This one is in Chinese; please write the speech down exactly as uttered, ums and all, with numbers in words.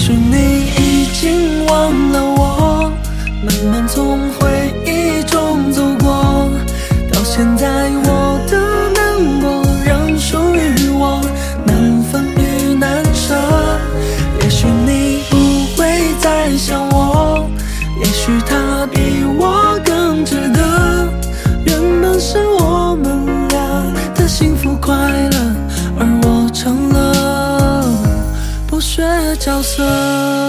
许你已经忘了我，慢慢从回忆中走过，到现在我的难过仍属于我，难分与难舍。也许你不会再想我，也许他比我更值得。原本是我们俩的幸福快乐，而我成了剥削角色。